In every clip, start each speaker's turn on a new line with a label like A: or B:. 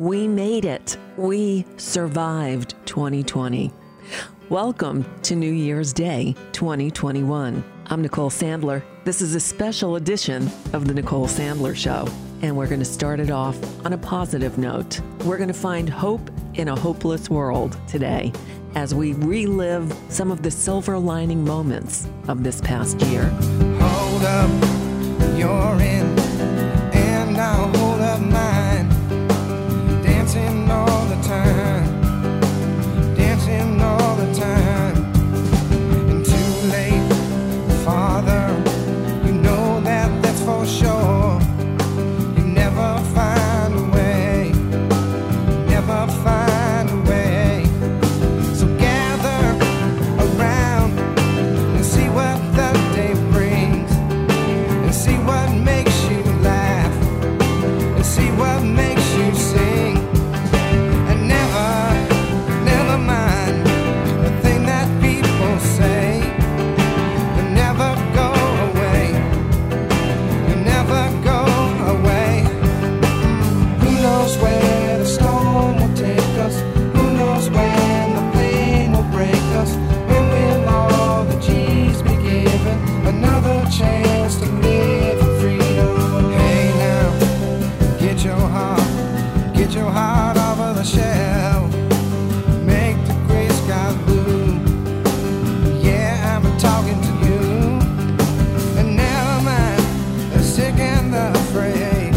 A: We made it. We survived 2020. Welcome to New Year's Day 2021. I'm Nicole Sandler. This is a special edition of The Nicole Sandler Show. And we're going to start it off on a positive note. We're going to find hope in a hopeless world today as we relive some of the silver lining moments of this past year.
B: Hold up, you're in, and I'll hold up mine. Dancing all the time, dancing all the time. And too late, Father, you know that's for sure. You never find a way, never find a way. So gather around and see what the day brings, and see what makes you laugh, and see what makes you sing. And never mind the thing that people say. You'll never go away, you'll never go away. Who knows where the storm will take us? Who knows when the pain will break us? When will all the G's be given another chance to live in freedom? Hey now, get your heart off of the shelf. Make the gray sky blue. Yeah, I'm talking to you. And never mind the sick and the afraid.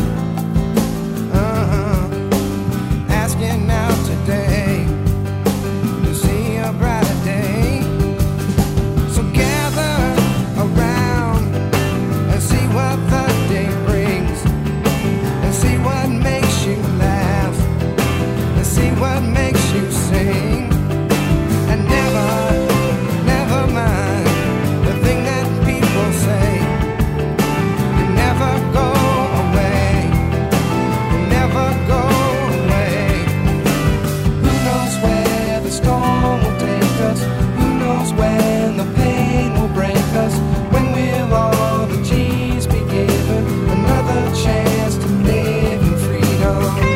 B: Asking out today to see a brighter day. So gather around and see what the day brings, and see what makes you laugh, and see what makes you sing. And never mind the thing that people say. You never go away, you never go away. Who knows where the storm will take us? Who knows when the pain will break us? When will all the G's be given another chance to live in freedom?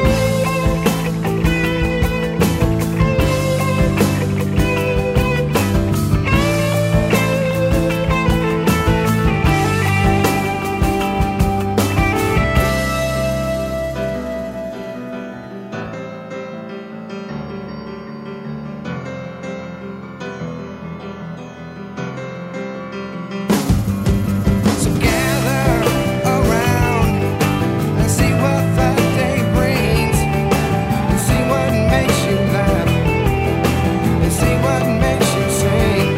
B: So gather around and see what the day brings, and see what makes you laugh, and see what makes you sing.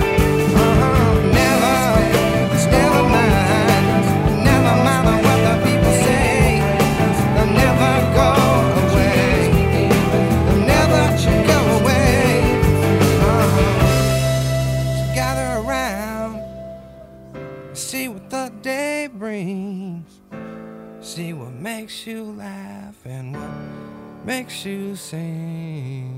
B: Never mind what the people say. They'll never go away, they'll never go away. So gather around, see what the day brings, see what makes you laugh and what makes you sing.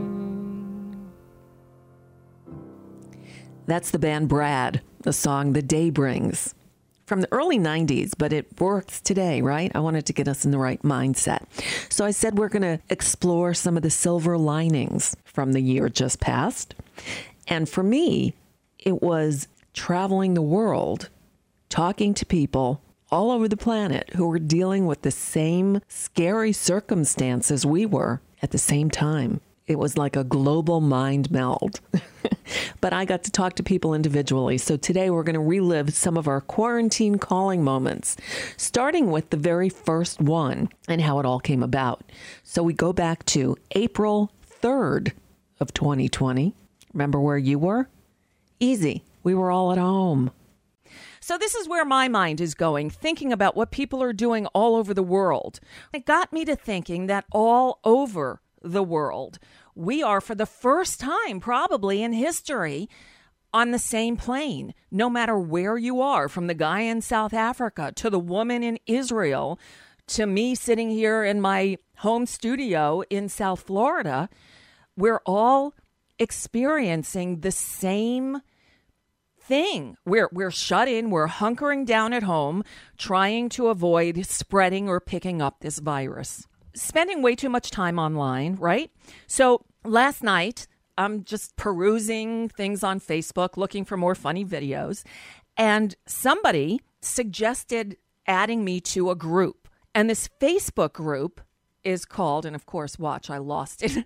A: That's the band Brad, the song The Day Brings. From the early 90s, but it works today, right? I wanted to get us in the right mindset. So I said we're going to explore some of the silver linings from the year just past. And for me, it was traveling the world, talking to people all over the planet who were dealing with the same scary circumstances we were at the same time. It was like a global mind meld. But I got to talk to people individually. So today we're going to relive some of our quarantine calling moments, starting with the very first one and how it all came about. So we go back to April 3rd of 2020. Remember where you were? Easy. We were all at home.
C: So this is where my mind is going, thinking about what people are doing all over the world. It got me to thinking that all over the world, we are, for the first time probably in history, on the same plane, no matter where you are, from the guy in South Africa to the woman in Israel to me sitting here in my home studio in South Florida. We're all experiencing the same thing. We're shut in, we're hunkering down at home, trying to avoid spreading or picking up this virus. spending way too much time online, right? So last night, I'm just perusing things on Facebook, looking for more funny videos, and somebody suggested adding me to a group. And this Facebook group is called, and of course, watch, I lost it.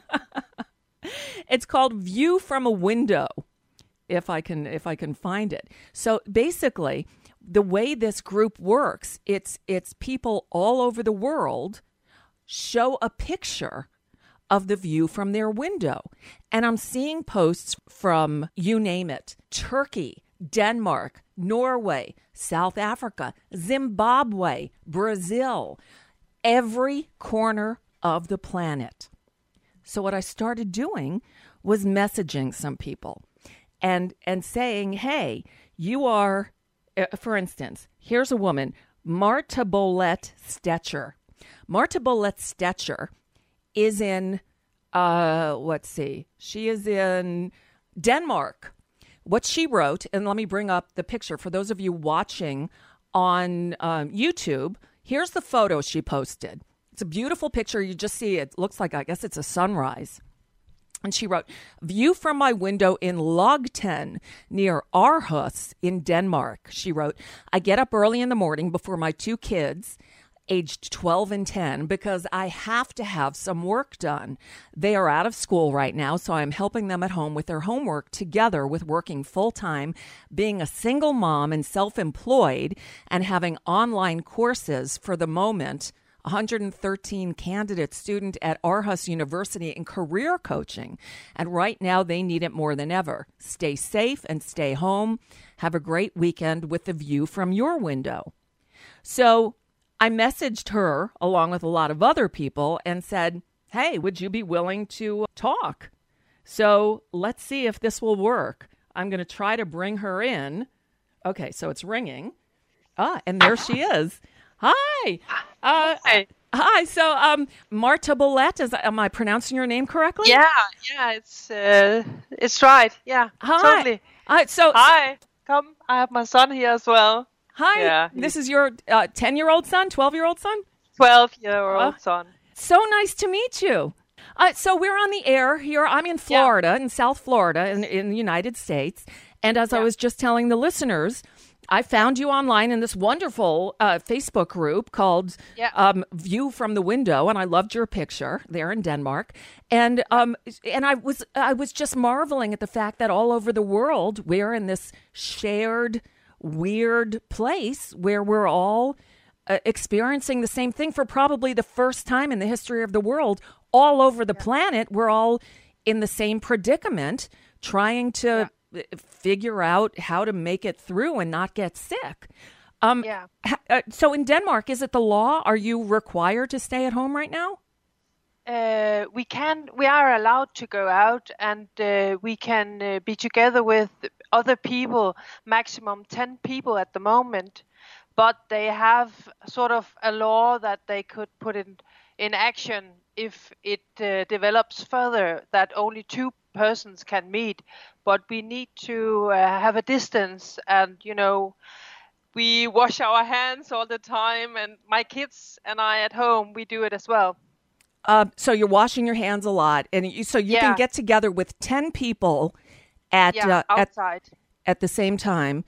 C: It's called View from a Window, if I can find it. So basically, the way this group works, it's people all over the world show a picture of the view from their window. And I'm seeing posts from, you name it, Turkey, Denmark, Norway, South Africa, Zimbabwe, Brazil, every corner of the planet. So what I started doing was messaging some people and saying, hey, you are, for instance, here's a woman, Marta Bolette Stetcher. Marta Bolette Stetcher is in, she is in Denmark. What she wrote, and let me bring up the picture for those of you watching on YouTube. Here's the photo she posted. It's a beautiful picture. You just see it looks like, I guess it's a sunrise. And she wrote, view from my window in Logten near Aarhus in Denmark. She wrote, I get up early in the morning before my two kids, aged 12 and 10, because I have to have some work done. They are out of school right now, so I'm helping them at home with their homework together with working full-time, being a single mom and self-employed, and having online courses for the moment. 113 candidate student at Aarhus University in career coaching. And right now they need it more than ever. Stay safe and stay home. Have a great weekend with the view from your window. So I messaged her along with a lot of other people and said, hey, would you be willing to talk? So let's see if this will work. I'm going to try to bring her in. Okay, so it's ringing. And there she is. Hi.
D: Hi.
C: Hi. So, Marta Bolette, am I pronouncing your name correctly?
D: Yeah, it's right. Yeah,
C: hi.
D: totally.
C: Hi.
D: Come. I have my son here as well.
C: Hi.
D: Yeah,
C: this is your 10-year-old son, 12-year-old son?
D: 12-year-old son.
C: So nice to meet you. So we're on the air here. I'm in Florida, in South Florida, in the United States. And as I was just telling the listeners, I found you online in this wonderful Facebook group called View from the Window, and I loved your picture there in Denmark. And I was just marveling at the fact that all over the world we're in this shared weird place where we're all experiencing the same thing for probably the first time in the history of the world. All over the planet, we're all in the same predicament, trying to figure out how to make it through and not get sick. So in Denmark, is it the law? Are you required to stay at home right now?
D: We are allowed to go out, and we can be together with other people, maximum 10 people at the moment. But they have sort of a law that they could put in action if it develops further, that only 2 persons can meet. But we need to have a distance, and we wash our hands all the time, and my kids and I at home, we do it as well.
C: So you're washing your hands a lot, and you can get together with 10 people
D: outside
C: at the same time,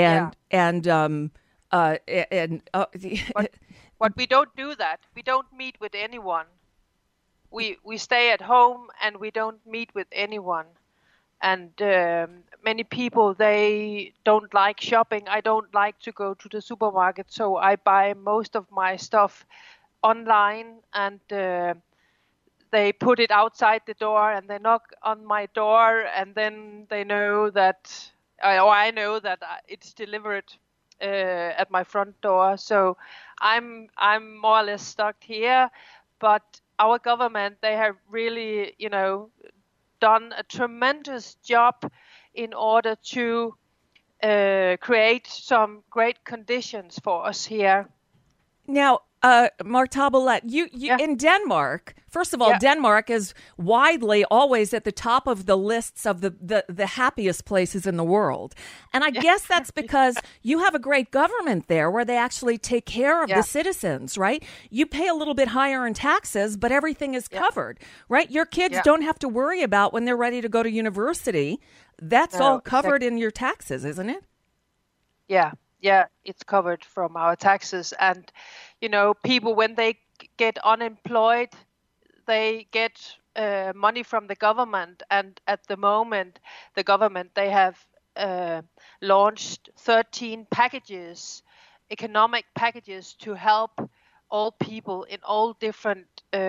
D: but we don't do that. We don't meet with anyone. We stay at home and we don't meet with anyone. And many people, they don't like shopping. I don't like to go to the supermarket, so I buy most of my stuff online, and they put it outside the door, and they knock on my door, and then they know that, or I know that it's delivered at my front door. So I'm more or less stuck here, but our government, they have really, done a tremendous job in order to create some great conditions for us here.
C: Now, Marta Bolet, you
D: Yeah.
C: in Denmark, first of all,
D: Yeah.
C: Denmark is widely always at the top of the lists of the happiest places in the world. And I guess that's because you have a great government there where they actually take care of
D: Yeah.
C: the citizens, right? You pay a little bit higher in taxes, but everything is covered, right? Your kids
D: Yeah.
C: don't have to worry about when they're ready to go to university. That's
D: No,
C: all covered in your taxes, isn't it?
D: Yeah, it's covered from our taxes. And, people, when they get unemployed, they get money from the government. And at the moment, the government, they have launched 13 packages, economic packages, to help all people in all different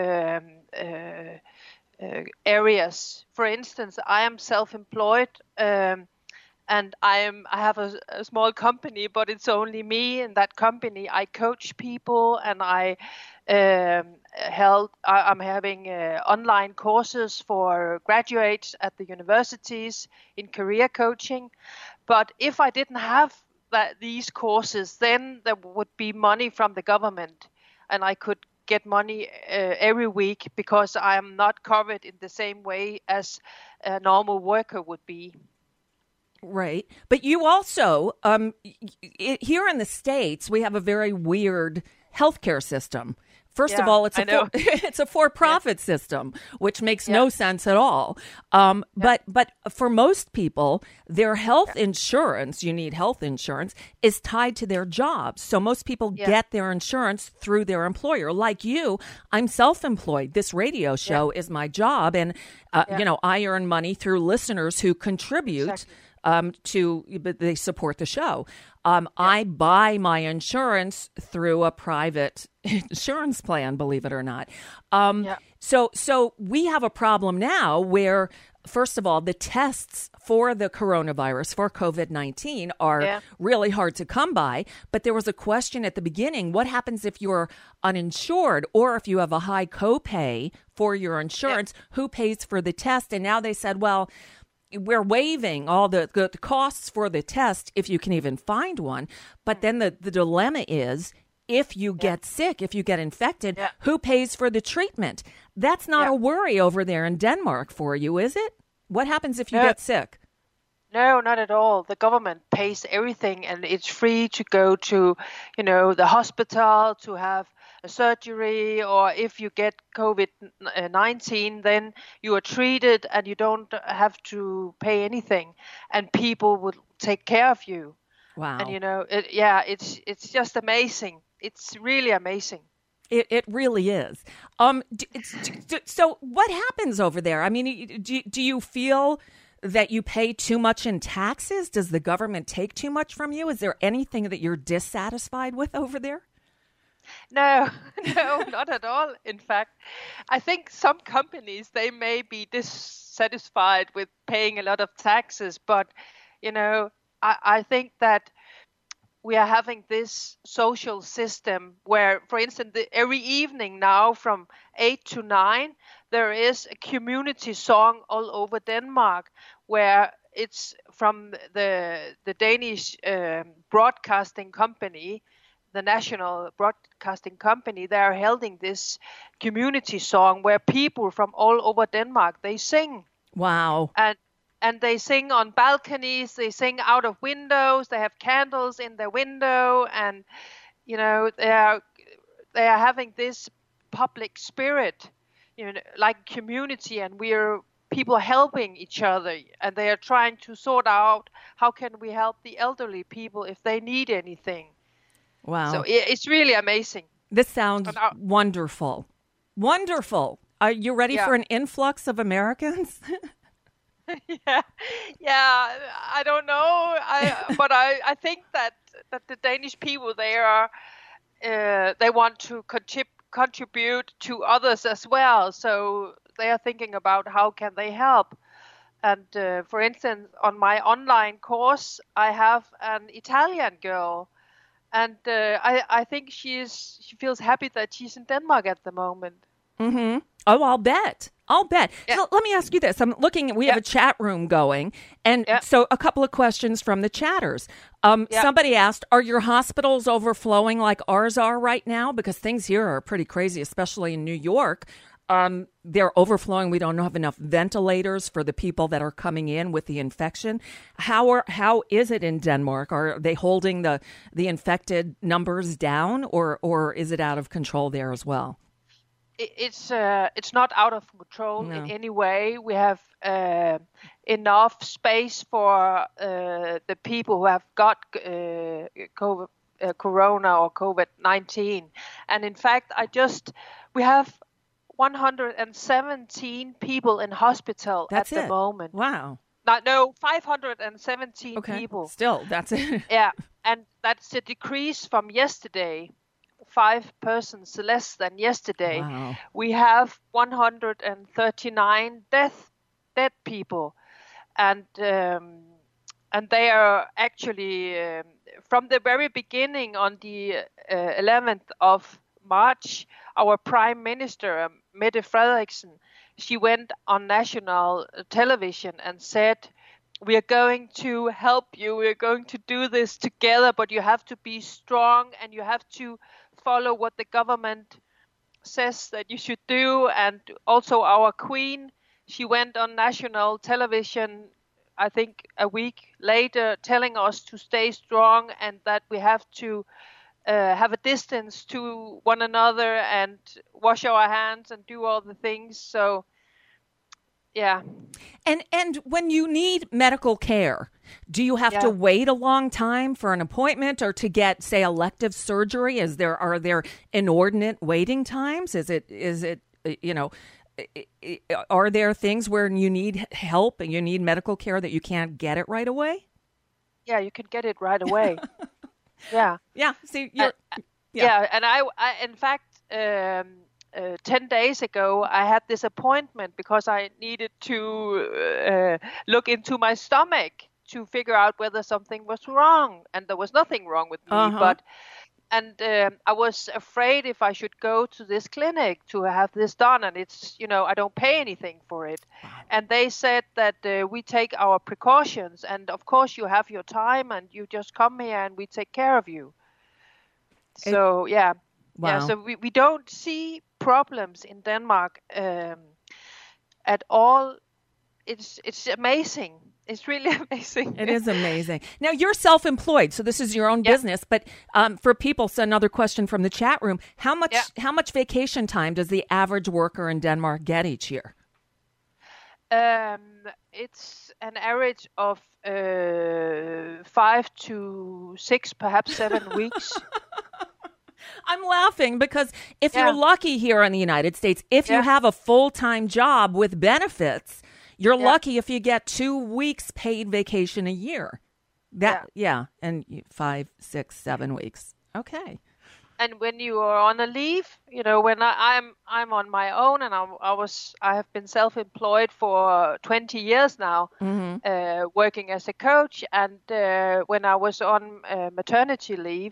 D: areas. For instance, I am self-employed. And I have a small company, but it's only me in that company. I coach people, and I'm having online courses for graduates at the universities in career coaching. But if I didn't have these courses, then there would be money from the government, and I could get money every week, because I am not covered in the same way as a normal worker would be.
C: Right. But you also, here in the States, we have a very weird healthcare system. First of
D: Yeah,
C: all, it's
D: I know.
C: it's a for-profit system, which makes no sense at all. But for most people, their health insurance, you need health insurance, is tied to their jobs. So most people get their insurance through their employer. Like you, I'm self-employed. This radio show is my job. And, I earn money through listeners who contribute.
D: Exactly.
C: But they support the show. I buy my insurance through a private insurance plan, believe it or not. So we have a problem now where, first of all, the tests for the coronavirus, for COVID-19, are really hard to come by. But there was a question at the beginning: what happens if you're uninsured, or if you have a high copay for your insurance? Who pays for the test? And now they said, well, we're waiving all the costs for the test if you can even find one. But then the dilemma is, if you get sick, if you get infected, who pays for the treatment? That's not a worry over there in Denmark for you, is it? What happens if you get sick?
D: No, not at all. The government pays everything, and it's free to go to, the hospital to have a surgery, or if you get COVID-19, then you are treated and you don't have to pay anything, and people will take care of you.
C: Wow.
D: And it's just amazing. It's really amazing.
C: It really is. So what happens over there? I mean, do you feel that you pay too much in taxes? Does the government take too much from you? Is there anything that you're dissatisfied with over there?
D: No, not at all. In fact, I think some companies, they may be dissatisfied with paying a lot of taxes, but, I think that we are having this social system where, for instance, every evening now from 8 to 9, there is a community song all over Denmark, where it's from the Danish broadcasting company, the national broadcasting company. They are holding this community song where people from all over Denmark, they sing.
C: Wow.
D: And they sing on balconies, they sing out of windows, they have candles in their window, and they are having this public spirit, like community, and people are helping each other, and they are trying to sort out how can we help the elderly people if they need anything.
C: Wow.
D: So it's really amazing.
C: This sounds wonderful. Wonderful. Are you ready for an influx of Americans?
D: Yeah, I don't know, but I think that the Danish people, they want to contribute to others as well. So they are thinking about how can they help. And for instance, on my online course, I have an Italian girl, and I think she feels happy that she's in Denmark at the moment.
C: Oh, I'll bet.
D: Yeah.
C: So let me ask you this. I'm looking, we have a chat room going. And so a couple of questions from the chatters. Somebody asked, are your hospitals overflowing like ours are right now? Because things here are pretty crazy, especially in New York. They're overflowing. We don't have enough ventilators for the people that are coming in with the infection. How is it in Denmark? Are they holding the infected numbers down, or is it out of control there as well?
D: It's not out of control in any way. We have enough space for the people who have got COVID, corona or COVID-19, and in fact, we have 117 people in hospital at the moment.
C: Wow.
D: No, 517 people.
C: Still, that's it.
D: Yeah, and that's a decrease from yesterday. 5 persons less than yesterday.
C: Wow.
D: We have 139 dead people, and they are actually from the very beginning on the 11th of March. Our Prime Minister Mette Frederiksen, she went on national television and said, "We are going to help you. We are going to do this together, but you have to be strong and you have to follow what the government says that you should do." And also our Queen, she went on national television, I think a week later, telling us to stay strong and that we have to have a distance to one another and wash our hands and do all the things. So, yeah.
C: And when you need medical care, do you have to wait a long time for an appointment or to get, say, elective surgery? Are there inordinate waiting times? Is it are there things where you need help and you need medical care that you can't get it right away?
D: Yeah, you can get it right away. Yeah.
C: Yeah. See,
D: and I in fact, 10 days ago, I had this appointment because I needed to look into my stomach to figure out whether something was wrong, and there was nothing wrong with me. I was afraid if I should go to this clinic to have this done, and it's I don't pay anything for it. Wow. And they said that we take our precautions, and of course you have your time, and you just come here and we take care of you. So
C: Wow.
D: Yeah. So we don't see problems in Denmark at all. It's amazing. It's really amazing.
C: It is amazing. Now, you're self-employed, so this is your own business. But for people, so another question from the chat room: how much vacation time does the average worker in Denmark get each year?
D: It's an average of 5 to 6, perhaps 7 weeks.
C: I'm laughing because if you're lucky here in the United States, if you have a full-time job with benefits, you're lucky if you get 2 weeks paid vacation a year. And 5, 6, 7 weeks. Okay.
D: And when you are on a leave, when I'm on my own, and I have been self-employed for 20 years now, working as a coach. And when I was on maternity leave,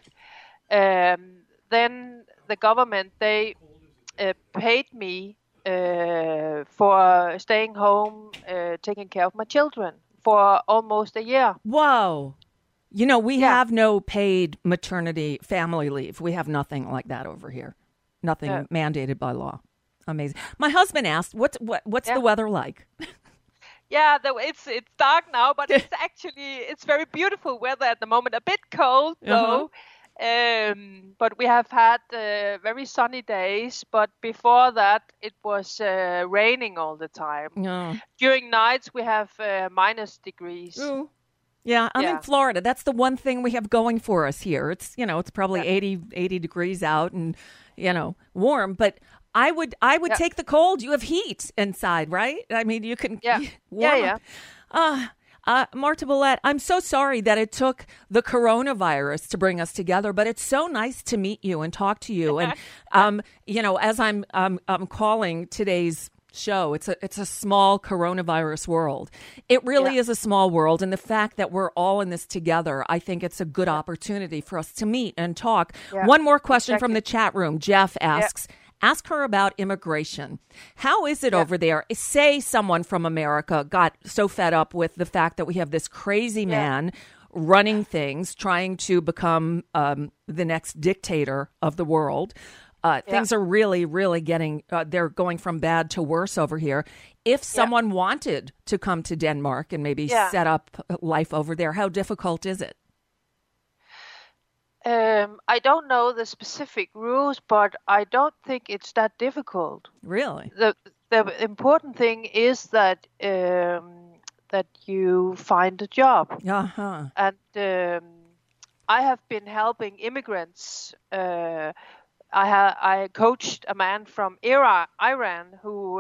D: then the government, they paid me for staying home, taking care of my children for almost a year.
C: Whoa. We have no paid maternity family leave. We have nothing like that over here. Nothing mandated by law. Amazing. My husband asked, what's the weather like?
D: Yeah, it's dark now, but it's very beautiful weather at the moment. A bit cold though. But we have had very sunny days, but before that it was raining all the time. During nights we have minus degrees.
C: Ooh. Yeah, I'm in Florida. That's the one thing we have going for us here. It's it's probably 80 degrees out and warm, but I would take the cold. You have heat inside, right? I mean, you can warm up. Marta Billette, I'm so sorry that it took the coronavirus to bring us together, but it's so nice to meet you and talk to you. And as I'm calling today's show, it's a small coronavirus world. It really is a small world, and the fact that we're all in this together, I think it's a good opportunity for us to meet and talk. One more question from the chat room. Jeff asks, Ask her about immigration. How is it over there? Say someone from America got so fed up with the fact that we have this crazy man running things, trying to become the next dictator of the world. Things are really, really getting, they're going from bad to worse over here. If someone wanted to come to Denmark and maybe set up life over there, how difficult is it?
D: I don't know the specific rules, but I don't think it's that difficult.
C: Really?
D: The important thing is that that you find a job.
C: Uh-huh.
D: And I have been helping immigrants. I coached a man from Iran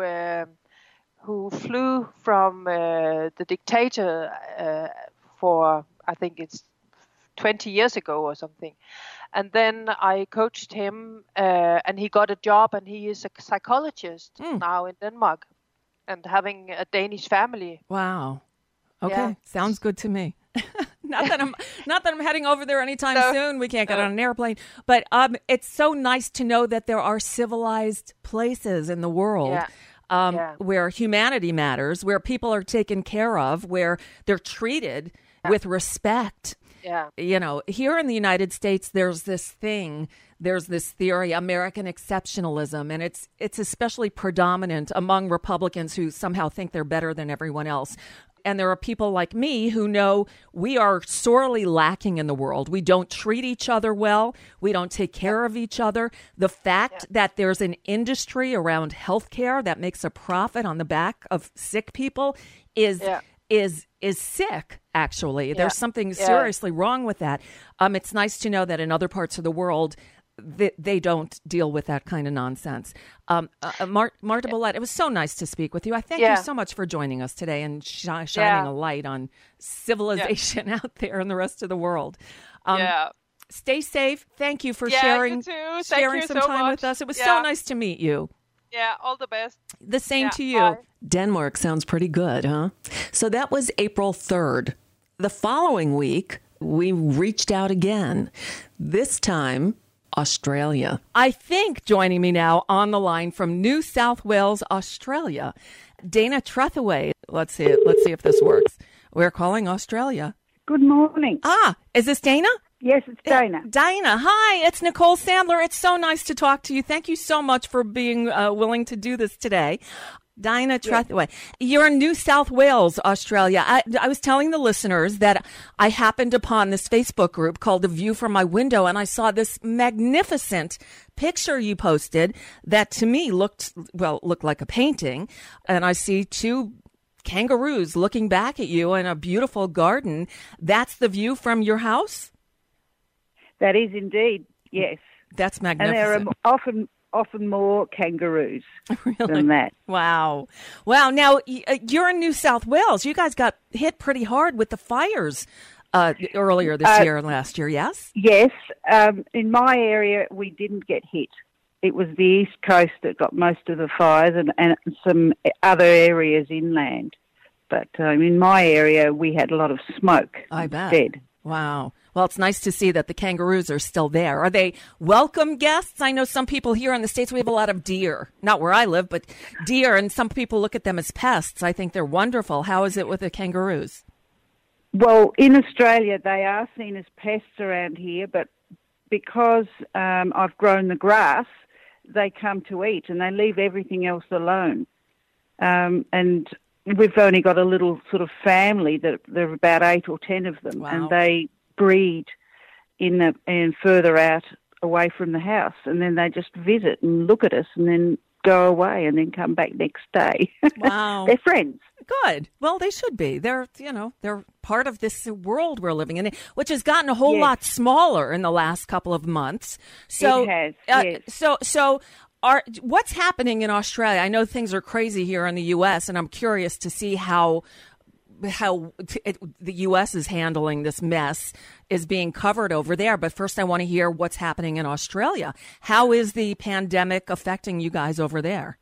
D: who flew from the dictator for, I think it's 20 years ago or something. And then I coached him and he got a job, and he is a psychologist now in Denmark and having a Danish family.
C: Wow. Okay.
D: Yeah.
C: Sounds good to me. Not that I'm heading over there anytime soon. We can't get on an airplane. But it's so nice to know that there are civilized places in the world where humanity matters, where people are taken care of, where they're treated with respect.
D: Yeah.
C: You know, here in the United States, there's this theory, American exceptionalism, and it's especially predominant among Republicans who somehow think they're better than everyone else. And there are people like me who know we are sorely lacking in the world. We don't treat each other well. We don't take care of each other. The fact that there's an industry around healthcare that makes a profit on the back of sick people is sick, actually. There's something seriously wrong with that. It's nice to know that in other parts of the world, they don't deal with that kind of nonsense. Marta Bollett, it was so nice to speak with you. I thank you so much for joining us today and shining a light on civilization out there in the rest of the world. Stay safe. Thank you for sharing some time with us. It was so nice to meet you.
D: Yeah, all the best.
C: The same to you.
D: Bye.
A: Denmark sounds pretty good, huh? So that was April 3rd. The following week, we reached out again. This time, Australia.
C: I think joining me now on the line from New South Wales, Australia, Dana Trethewey. Let's see if this works. We're calling Australia.
E: Good morning.
C: Is this Dana?
E: Yes, it's Dana.
C: Dana, hi, it's Nicole Sandler. It's so nice to talk to you. Thank you so much for being willing to do this today. Dana Trethewey, you're in New South Wales, Australia. I was telling the listeners that I happened upon this Facebook group called The View from My Window, and I saw this magnificent picture you posted that to me looked like a painting. And I see two kangaroos looking back at you in a beautiful garden. That's the view from your house?
E: That is indeed, yes.
C: That's magnificent.
E: And there are often more kangaroos than that.
C: Wow. Now, you're in New South Wales. You guys got hit pretty hard with the fires earlier this year and last year, yes?
E: Yes. In my area, we didn't get hit. It was the East Coast that got most of the fires and some other areas inland. But in my area, we had a lot of smoke instead.
C: Wow. Well, it's nice to see that the kangaroos are still there. Are they welcome guests? I know some people here in the States, we have a lot of deer. Not where I live, but deer, and some people look at them as pests. I think they're wonderful. How is it with the kangaroos?
E: Well, in Australia, they are seen as pests around here, but because I've grown the grass, they come to eat and they leave everything else alone. And we've only got a little sort of family that there are about 8 or 10 of them, and they breed and further out away from the house, and then they just visit and look at us and then go away and then come back next day.
C: Wow.
E: They're friends.
C: Good. Well, they should be. They're part of this world we're living in, which has gotten a whole lot smaller in the last couple of months. So,
E: it has, yes.
C: So what's happening in Australia? I know things are crazy here in the U.S., and I'm curious to see how the U.S. is handling this mess is being covered over there. But first, I want to hear what's happening in Australia. How is the pandemic affecting you guys over there?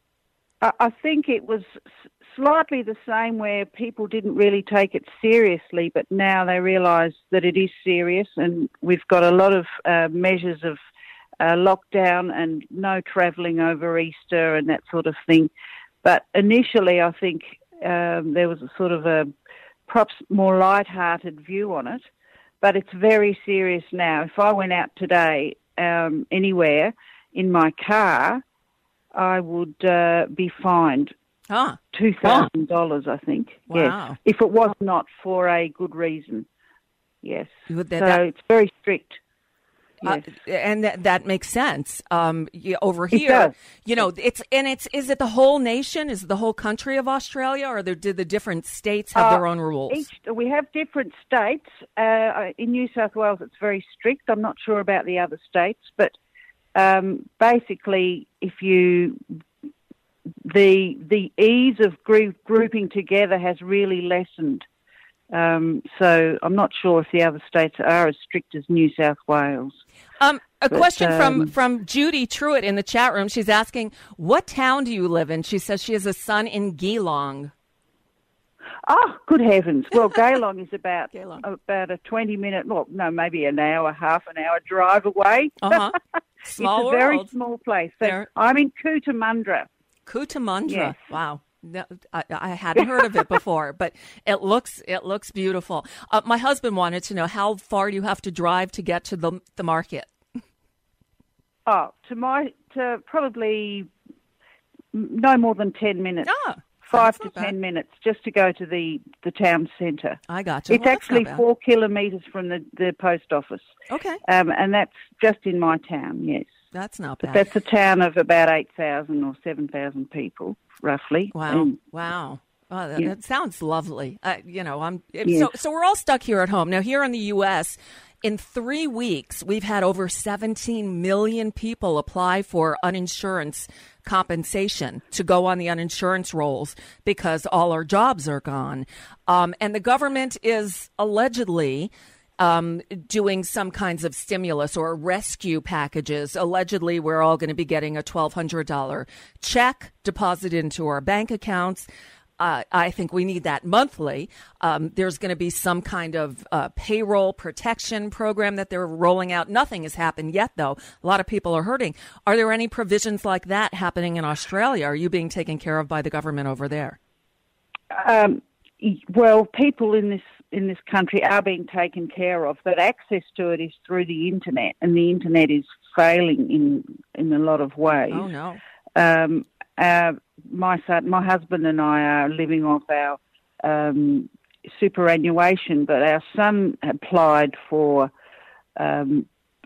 E: I think it was slightly the same, where people didn't really take it seriously, but now they realise that it is serious, and we've got a lot of measures of lockdown and no travelling over Easter and that sort of thing. But initially, I think there was a sort of a perhaps more light-hearted view on it. But it's very serious now. If I went out today anywhere in my car, I would be fined $2,000, I think.
A: Wow.
E: Yes, if it was not for a good reason. Yes. So it's very strict. Yes.
C: And that makes sense. Over
E: It
C: here,
E: does.
C: Is it the whole nation? Is it the whole country of Australia, or did the different states have their own rules?
E: We have different states. In New South Wales, it's very strict. I'm not sure about the other states, but basically, the ease of grouping together has really lessened. So I'm not sure if the other states are as strict as New South Wales.
C: Question from Judy Truitt in the chat room. She's asking, what town do you live in? She says she has a son in Geelong.
E: Oh, good heavens. Well, Geelong is about a 20-minute, maybe half an hour drive away.
C: Uh-huh. Small
E: It's a very
C: world.
E: small place. So I'm in Cootamundra.
C: Cootamundra.
E: Yes.
C: Wow. No, I hadn't heard of it before, but it looks beautiful. My husband wanted to know, how far do you have to drive to get to the market?
E: Oh, to probably no more than 10 minutes. 5 to 10 minutes just to go to the town centre.
C: I got you.
E: It's actually 4 kilometres from the post office.
C: Okay.
E: And that's just in my town, yes.
C: That's not bad.
E: But that's a town of about 8,000 or 7,000 people, roughly.
C: Wow. Wow. Oh, that sounds lovely.
E: Yes.
C: So we're all stuck here at home. Now, here in the U.S., in 3 weeks, we've had over 17 million people apply for uninsurance compensation to go on the uninsurance rolls because all our jobs are gone. And the government is allegedly doing some kinds of stimulus or rescue packages. Allegedly, we're all going to be getting a $1,200 check deposited into our bank accounts. I think we need that monthly. There's going to be some kind of payroll protection program that they're rolling out. Nothing has happened yet, though. A lot of people are hurting. Are there any provisions like that happening in Australia? Are you being taken care of by the government over there?
E: Well, people in this country are being taken care of, but access to it is through the internet, and the internet is failing in a lot of ways.
C: Oh no.
E: My husband and I are living off our superannuation, but our son applied for having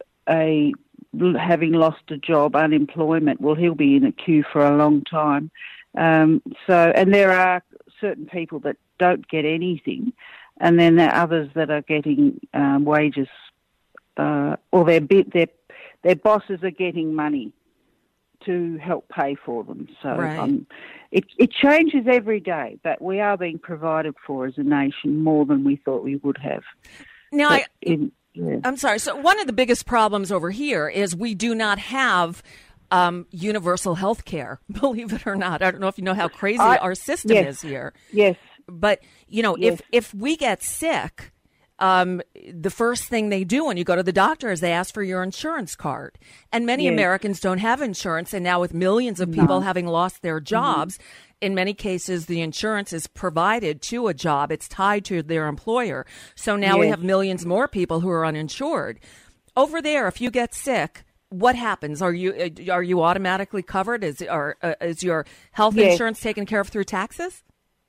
E: lost a job, unemployment. Well, he'll be in a queue for a long time. And there are certain people that don't get anything, and then there are others that are getting wages, or their bosses are getting money to help pay for them. So
C: right.
E: It changes every day, but we are being provided for as a nation more than we thought we would have.
C: Now, I'm sorry. So one of the biggest problems over here is we do not have universal health care, believe it or not. I don't know if you know how crazy our system is here.
E: Yes.
C: But, if we get sick, the first thing they do when you go to the doctor is they ask for your insurance card. And many Americans don't have insurance. And now with millions of people having lost their jobs, in many cases, the insurance is provided to a job. It's tied to their employer. So now we have millions more people who are uninsured. Over there, if you get sick, what happens? Are you automatically covered? Is your health insurance taken care of through taxes?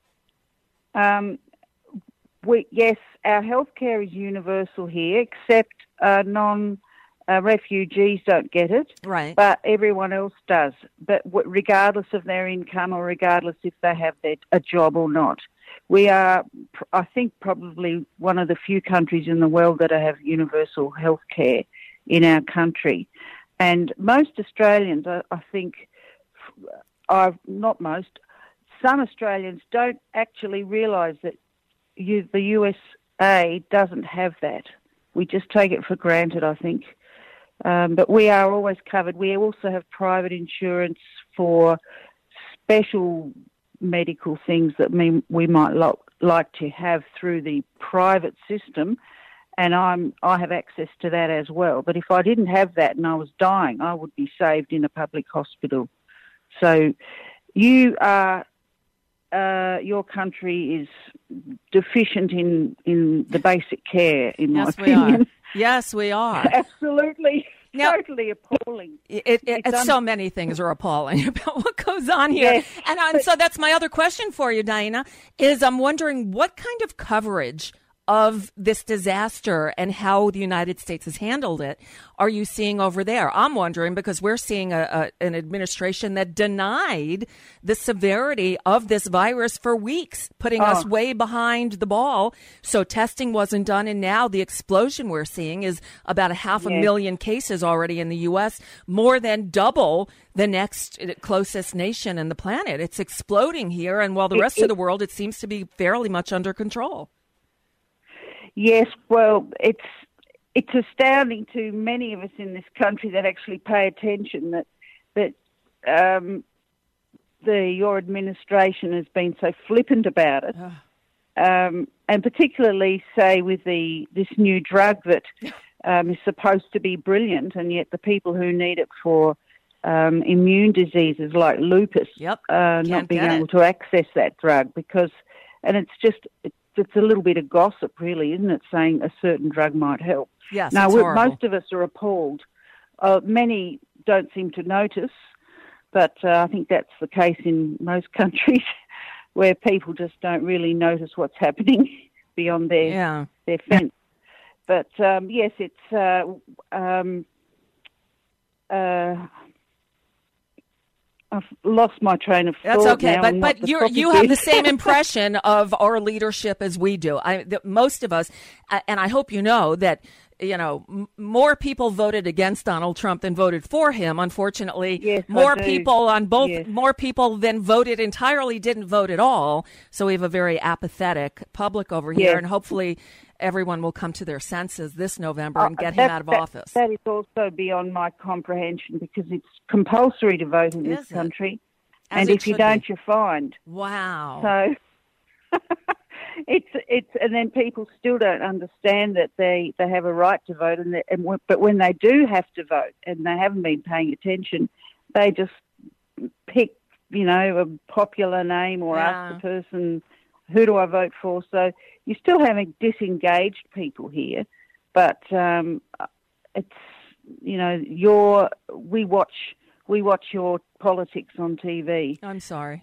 E: Yes, our healthcare is universal here, except refugees don't get it.
C: Right.
E: But everyone else does. But regardless of their income or regardless if they have a job or not. We are, I think, probably one of the few countries in the world that have universal healthcare in our country. And most Australians, I think, some Australians don't actually realise that the USA doesn't have that. We just take it for granted, I think. But we are always covered. We also have private insurance for special medical things that we might like to have through the private system. and I have access to that as well. But if I didn't have that and I was dying, I would be saved in a public hospital. So you are, your country is deficient in the basic care, in my opinion.
C: Yes, we are.
E: Absolutely.
C: Now,
E: totally appalling.
C: It's so many things are appalling about what goes on here.
E: Yes,
C: and so that's my other question for you, Diana, is I'm wondering what kind of coverage of this disaster and how the United States has handled it are you seeing over there? I'm wondering because we're seeing an administration that denied the severity of this virus for weeks, putting us way behind the ball. So testing wasn't done, and now the explosion we're seeing is about 500,000 cases already in the U.S., more than double the next closest nation in the planet. It's exploding here, and while the rest of the world, it seems to be fairly much under control.
E: Yes, well, it's astounding to many of us in this country that actually pay attention that your administration has been so flippant about it, and particularly, say, with this new drug that is supposed to be brilliant, and yet the people who need it for immune diseases like lupus not being able to access that drug and it's a little bit of gossip, really, isn't it, saying a certain drug might help.
C: Yes,
E: now,
C: it's horrible.
E: Most of us are appalled. Many don't seem to notice, but I think that's the case in most countries where people just don't really notice what's happening beyond their fence. But, yes, it's... I've lost my train of thought.
C: That's okay,
E: now,
C: but you have the same impression of our leadership as we do. Most of us, and I hope you know that, more people voted against Donald Trump than voted for him. Unfortunately,
E: yes,
C: more people more people than voted entirely didn't vote at all. So we have a very apathetic public over here, and hopefully everyone will come to their senses this November and get him out of office.
E: That is also beyond my comprehension because it's compulsory to vote in this country. And if you don't, you're fined.
C: Wow.
E: So and then people still don't understand that they have a right to vote, but when they do have to vote and they haven't been paying attention, they just pick, a popular name or ask the person, who do I vote for? So you're still having disengaged people here, but it's we watch your politics on TV.
C: I'm sorry.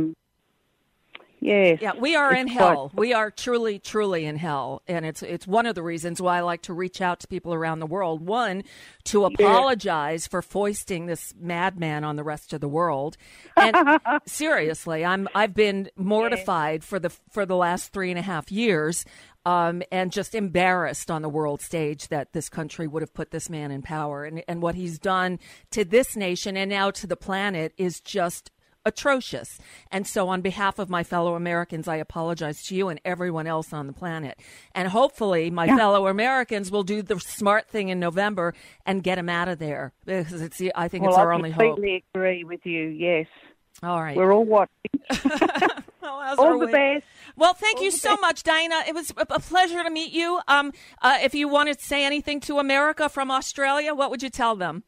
E: Yes.
C: Yeah, we are in hell. We are truly, truly in hell. And it's one of the reasons why I like to reach out to people around the world. One, to apologize for foisting this madman on the rest of the world. And seriously, I've been mortified for the last 3.5 years, and just embarrassed on the world stage that this country would have put this man in power. And what he's done to this nation and now to the planet is just atrocious. And so on behalf of my fellow Americans, I apologize to you and everyone else on the planet. And hopefully my fellow Americans will do the smart thing in November and get him out of there. Because I think it's our only hope.
E: I completely agree with you, yes.
C: All right.
E: We're all watching. All the best.
C: Well, thank you so much, Diana. It was a pleasure to meet you. If you want to say anything to America from Australia, what would you tell them?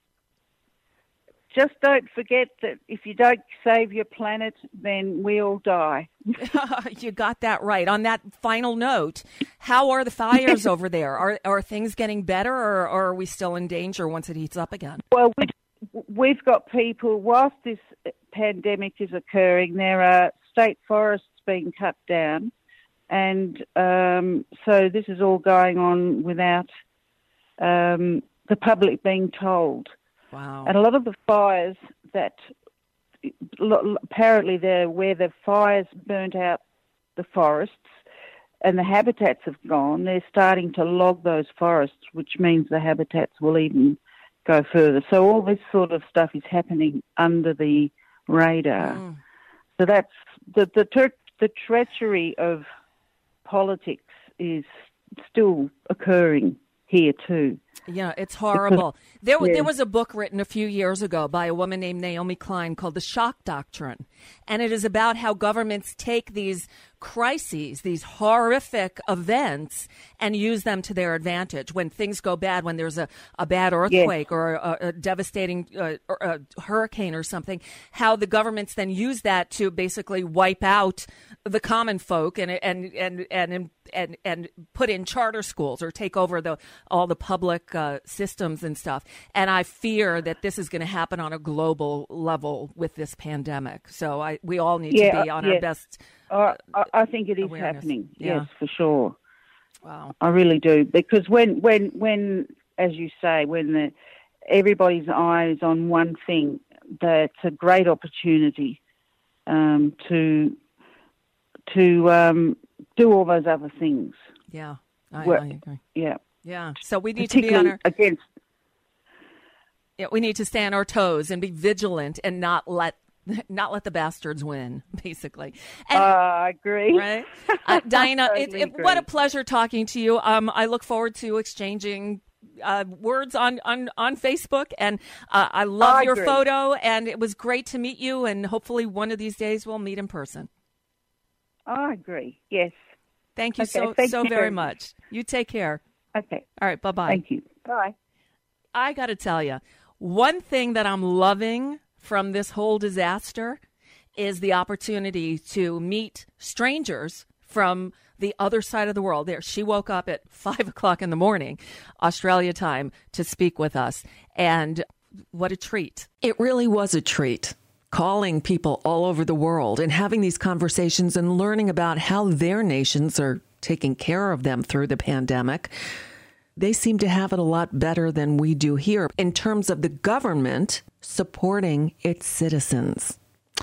E: Just don't forget that if you don't save your planet, then we all die.
C: You got that right. On that final note, how are the fires over there? Are things getting better, or are we still in danger once it heats up again?
E: Well, we've got people, whilst this pandemic is occurring, there are state forests being cut down. And so this is all going on without the public being told.
C: Wow.
E: And a lot of the fires that apparently where the fires burnt out the forests and the habitats have gone, they're starting to log those forests, which means the habitats will even go further. So all this sort of stuff is happening under the radar. So that's the treachery of politics is still occurring here too.
C: Yeah, it's horrible. There
E: Yeah.
C: was a book written a few years ago by a woman named Naomi Klein called The Shock Doctrine. And it is about how governments take these crises, these horrific events, and use them to their advantage. When things go bad, when there's a bad earthquake or a devastating a hurricane or something, how the governments then use that to basically wipe out the common folk and put in charter schools or take over all the public systems and stuff. And I fear that this is going to happen on a global level with this pandemic. So we all need to be on our best.
E: I think it is
C: awareness.
E: happening.
C: Yeah.
E: Yes, for sure.
C: Wow.
E: I really do, because when as you say, when everybody's eye is on one thing, that's a great opportunity to do all those other things.
C: Yeah, I agree.
E: Yeah.
C: Yeah. So we need to be on our we need to stay on our toes and be vigilant and not let the bastards win, basically. And,
E: I agree.
C: Right? Diana,
E: Totally
C: what a
E: agree.
C: pleasure talking to you. I look forward to exchanging words on Facebook, and I love
E: I
C: your
E: agree.
C: photo, and it was great to meet you, and hopefully one of these days we'll meet in person.
E: I agree. Yes.
C: Thank you
E: Okay, thank
C: so
E: you.
C: very much. You take care.
E: Okay.
C: All right, bye-bye.
E: Thank you. Bye.
C: I got to tell you, one thing that I'm loving from this whole disaster is the opportunity to meet strangers from the other side of the world. There, she woke up at 5 o'clock in the morning, Australia time, to speak with us. And what a treat.
A: It really was a treat. Calling people all over the world and having these conversations and learning about how their nations are taking care of them through the pandemic. They seem to have it a lot better than we do here in terms of the government supporting its citizens.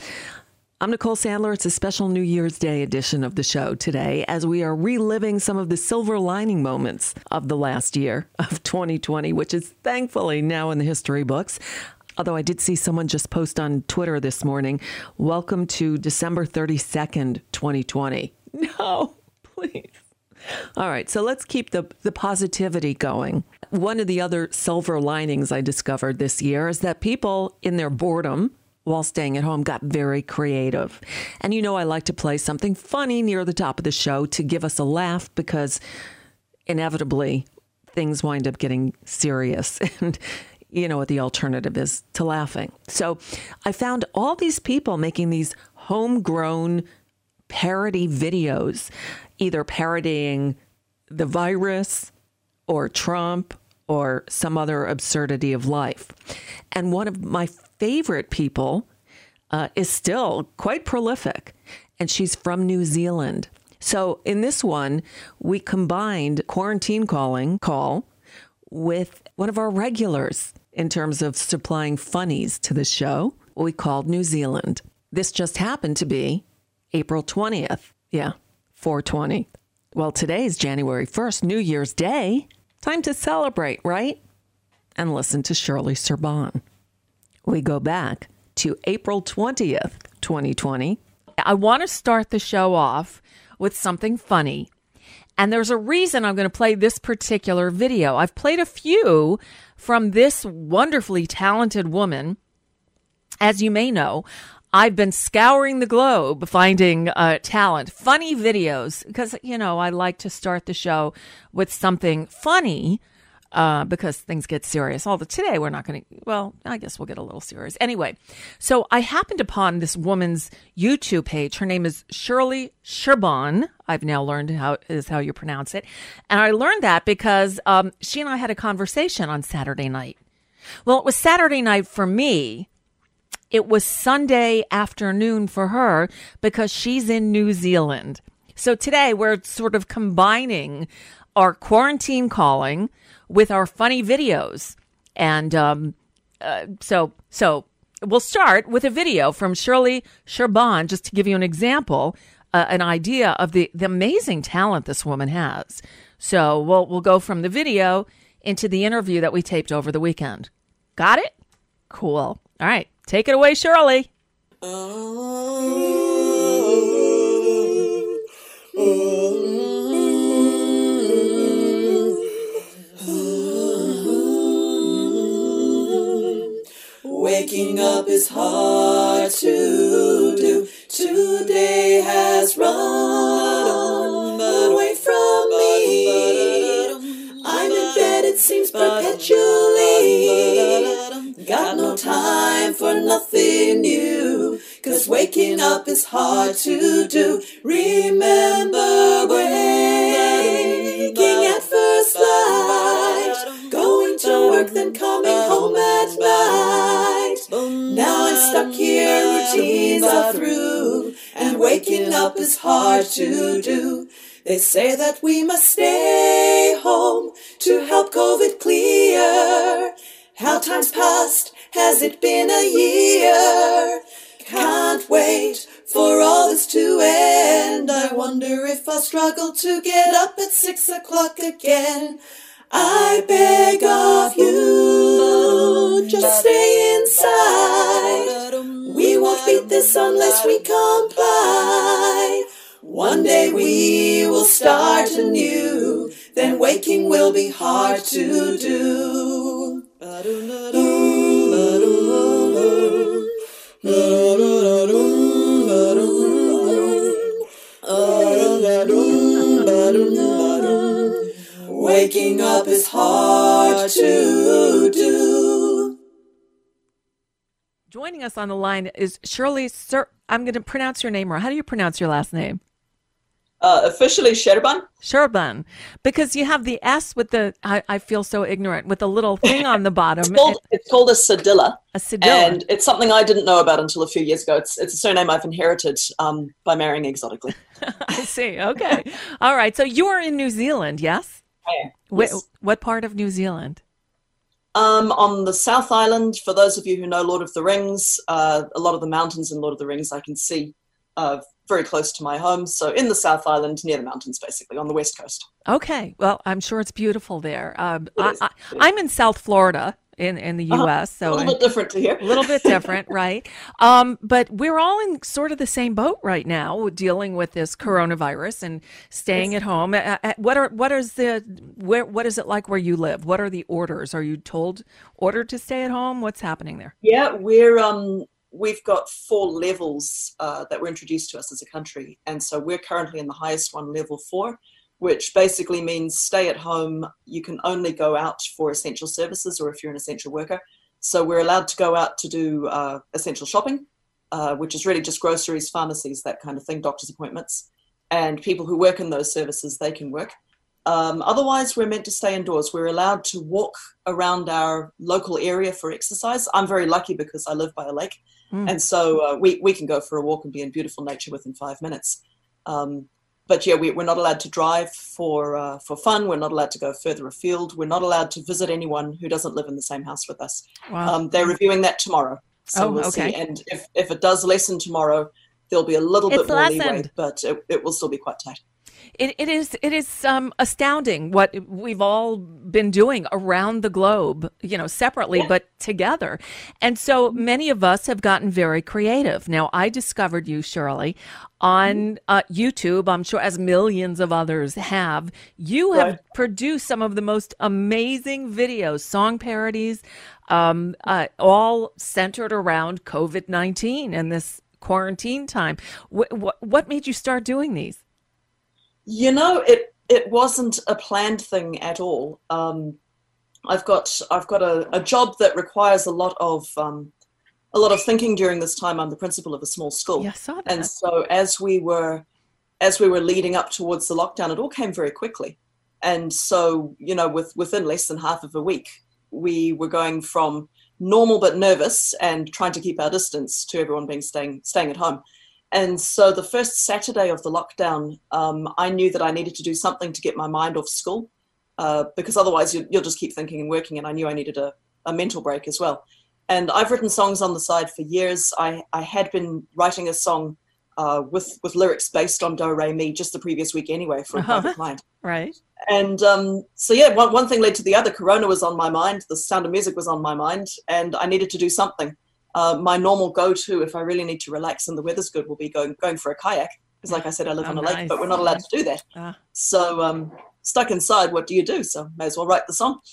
A: I'm Nicole Sandler. It's a special New Year's Day edition of the show today as we are reliving some of the silver lining moments of the last year of 2020, which is thankfully now in the history books. Although I did see someone just post on Twitter this morning, welcome to December 32nd, 2020. No, please. All right, so let's keep the positivity going. One of the other silver linings I discovered this year is that people in their boredom while staying at home got very creative. And you know I like to play something funny near the top of the show to give us a laugh because inevitably things wind up getting serious. And you know what the alternative is to laughing. So I found all these people making these homegrown parody videos, either parodying the virus or Trump or some other absurdity of life. And one of my favorite people is still quite prolific, and she's from New Zealand. So in this one, we combined quarantine call with one of our regulars in terms of supplying funnies to the show. We called New Zealand. This just happened to be April 20th. Yeah, 420. Well, today's January 1st, New Year's Day. Time to celebrate, right? And listen to Shirley Serban. We go back to April 20th, 2020.
C: I want to start the show off with something funny. And there's a reason I'm going to play this particular video. I've played a few from this wonderfully talented woman. As you may know, I've been scouring the globe finding talent, funny videos, because, you know, I like to start the show with something funny because things get serious. Although today we're not going to, well, I guess we'll get a little serious. Anyway, so I happened upon this woman's YouTube page. Her name is Shirley Serban. I've now learned how you pronounce it. And I learned that because she and I had a conversation on Saturday night. Well, it was Saturday night for me. It was Sunday afternoon for her because she's in New Zealand. So today we're sort of combining our quarantine calling with our funny videos. And so we'll start with a video from Shirley Serban, just to give you an example, an idea of the amazing talent this woman has. So we'll go from the video into the interview that we taped over the weekend. Got it? Cool. All right. Take it away, Shirley.
F: waking up is hard to do. Today has run away from me. I'm in bed, it seems perpetually. Got no time for nothing new, 'cause waking up is hard to do. Remember waking at first light, going to work then coming home at night. Now I'm stuck here, routines are through, and waking up is hard to do. They say that we must stay home to help COVID clear. How time's passed, has it been a year? Can't wait for all this to end. I wonder if I'll struggle to get up at 6 o'clock again. I beg of you, just stay inside. We won't beat this unless we comply. One day we will start anew, then waking will be hard to do. Waking up is hard to do.
C: Joining us on the line is Shirley I'm going to pronounce your name wrong. How do you pronounce your last name?
F: Officially Sherban.
C: Sherban. Because you have the S with the, I feel so ignorant, with the little thing on the bottom.
F: It's called a Cedilla.
C: A Cedilla.
F: And it's something I didn't know about until a few years ago. It's a surname I've inherited by marrying exotically.
C: I see. Okay. All right. So you are in New Zealand, yes?
F: I am. Yes.
C: What part of New Zealand?
F: On the South Island, for those of you who know Lord of the Rings, a lot of the mountains in Lord of the Rings I can see very close to my home. So in the South Island, near the mountains, basically, on the West Coast.
C: Okay. Well, I'm sure it's beautiful there. I'm in South Florida in the U.S. So
F: a little bit different to here.
C: A little bit different, right? But we're all in sort of the same boat right now, dealing with this coronavirus and staying at home. What is it like where you live? What are the orders? Are you ordered to stay at home? What's happening there?
F: Yeah, we've got 4 levels that were introduced to us as a country, and so we're currently in the highest one, level 4. Which basically means stay at home. You can only go out for essential services or if you're an essential worker. So we're allowed to go out to do essential shopping, which is really just groceries, pharmacies, that kind of thing, doctor's appointments. And people who work in those services, they can work. Otherwise, we're meant to stay indoors. We're allowed to walk around our local area for exercise. I'm very lucky because I live by a lake. And so we can go for a walk and be in beautiful nature within 5 minutes. But yeah, we're not allowed to drive for fun. We're not allowed to go further afield. We're not allowed to visit anyone who doesn't live in the same house with us.
C: Wow.
F: They're reviewing that tomorrow. So we'll see. And if it does lessen tomorrow, there'll be a little bit more leeway, but it will still be quite tight.
C: It is astounding what we've all been doing around the globe, separately, but together. And so many of us have gotten very creative. Now, I discovered you, Shirley, on YouTube, I'm sure, as millions of others have. You have produced some of the most amazing videos, song parodies, all centered around COVID-19 and this quarantine time. What made you start doing these?
F: It wasn't a planned thing at all. I've got a job that requires a lot of thinking during this time. I'm the principal of a small school.
C: Yeah, I saw that.
F: And so as we were leading up towards the lockdown, it all came very quickly. And so, within less than half of a week, we were going from normal but nervous and trying to keep our distance to everyone staying at home. And so the first Saturday of the lockdown, I knew that I needed to do something to get my mind off school, because otherwise you'll just keep thinking and working, and I knew I needed a mental break as well. And I've written songs on the side for years. I had been writing a song with lyrics based on Do Re Mi just the previous week anyway for a private client.
C: Right.
F: And so yeah, one thing led to the other. Corona was on my mind. The Sound of Music was on my mind, and I needed to do something. My normal go-to, if I really need to relax and the weather's good, will be going for a kayak. Because like I said, I live on a lake, but we're not allowed to do that. So stuck inside, what do you do? So may as well write the song.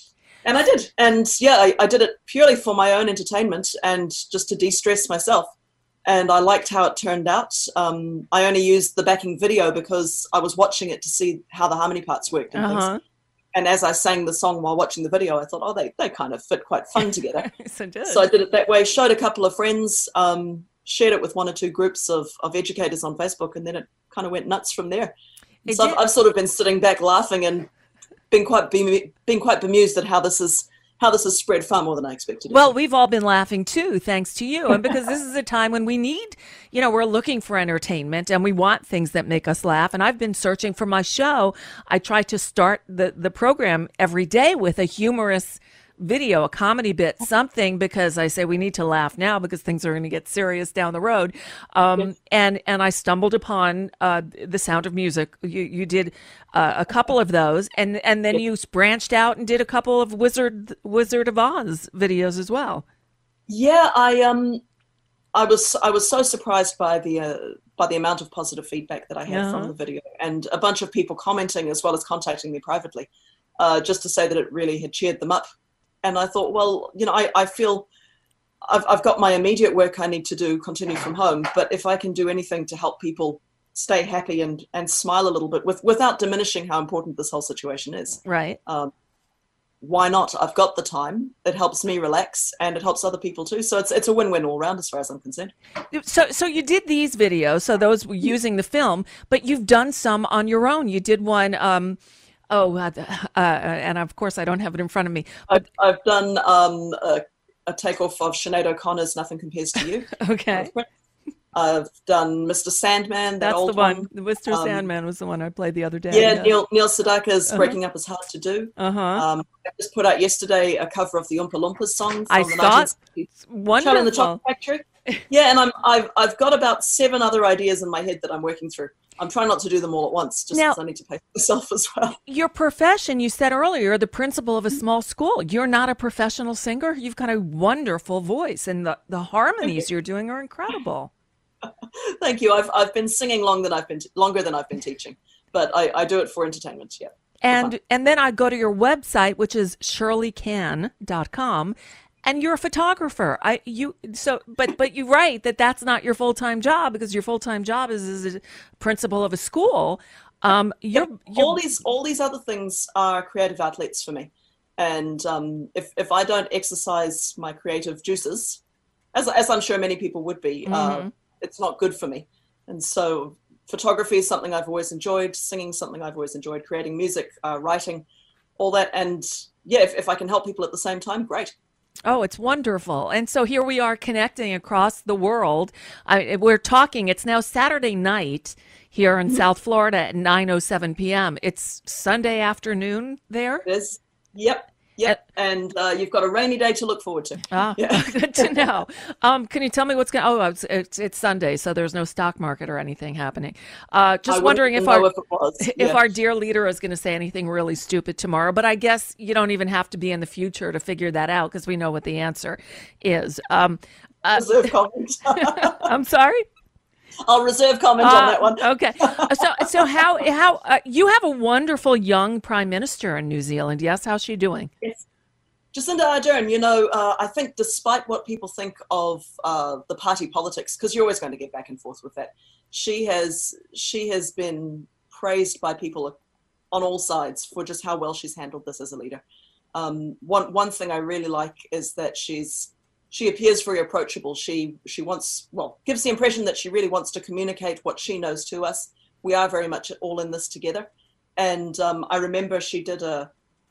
G: And I did. And yeah, I did it purely for my own entertainment and just to de-stress myself. And I liked how it turned out. I only used the backing video because I was watching it to see how the harmony parts worked and things. And as I sang the song while watching the video, I thought, oh, they kind of fit quite fun together. So I did it that way, showed a couple of friends, shared it with 1 or 2 groups of educators on Facebook, and then it kind of went nuts from there. So I've sort of been sitting back laughing and being quite bemused at how this has spread far more than I expected.
C: Well, we've all been laughing too, thanks to you. And because this is a time when we need, we're looking for entertainment and we want things that make us laugh. And I've been searching for my show. I try to start the program every day with a humorous video, a comedy bit, something, because I say we need to laugh now because things are going to get serious down the road. And I stumbled upon The Sound of Music. You did a couple of those, and then you branched out and did a couple of Wizard of Oz videos as well. Yeah,
G: I was so surprised by the amount of positive feedback that I had from the video, and a bunch of people commenting as well as contacting me privately, just to say that it really had cheered them up. And I thought, well, I feel I've got my immediate work I need to do, continue from home. But if I can do anything to help people stay happy and smile a little bit without diminishing how important this whole situation is.
C: Right.
G: Why not? I've got the time. It helps me relax and it helps other people too. So it's a win-win all around as far as I'm concerned.
C: So you did these videos, so those were using the film, but you've done some on your own. You did one, and of course I don't have it in front of me.
G: I've done a takeoff of Sinead O'Connor's "Nothing Compares to You."
C: Okay.
G: I've done Mr. Sandman.
C: That's the one. Mr. Sandman was the one I played the other day.
G: Yeah, Neil Sedaka's "Breaking Up Is Hard to Do." I just put out yesterday a cover of the Oompa Loompas song from the 1960s.
C: Wonderful.
G: Charlie and the Chocolate Factory. Yeah, and I've got about 7 other ideas in my head that I'm working through. I'm trying not to do them all at once, just because I need to pay for myself as well.
C: Your profession, you said earlier, the principal of a small school. You're not a professional singer. You've got a wonderful voice, and the harmonies you're doing are incredible.
G: Thank you. I've been singing longer than I've been teaching, but I do it for entertainment. Yeah.
C: And then I go to your website, which is shirleycan.com. And you're a photographer. But you write that that's not your full-time job, because your full-time job is a principal of a school.
G: All these other things are creative outlets for me, and if I don't exercise my creative juices, as I'm sure many people would be, it's not good for me. And so photography is something I've always enjoyed. Singing is something I've always enjoyed. Creating music, writing, all that. And yeah, if I can help people at the same time, great.
C: Oh, it's wonderful. And so here we are connecting across the world. We're talking, it's now Saturday night here in South Florida at 9:07 p.m. It's Sunday afternoon there?
G: It is. Yep. And you've got a rainy day to look forward to.
C: Good to know. Can you tell me what's going on? Oh, it's Sunday, so there's no stock market or anything happening. Just wondering if our dear leader is going to say anything really stupid tomorrow. But I guess you don't even have to be in the future to figure that out, because we know what the answer is.
G: Reserve comment.
C: I'm sorry?
G: I'll reserve comment on that one.
C: Okay. So how you have a wonderful young prime minister in New Zealand. Yes. How's she doing?
G: Yes. Jacinda Ardern, I think despite what people think of the party politics, because you're always going to get back and forth with that, she has been praised by people on all sides for just how well she's handled this as a leader. One thing I really like is that she appears very approachable. She gives the impression that she really wants to communicate what she knows to us. We are very much all in this together. And I remember she did a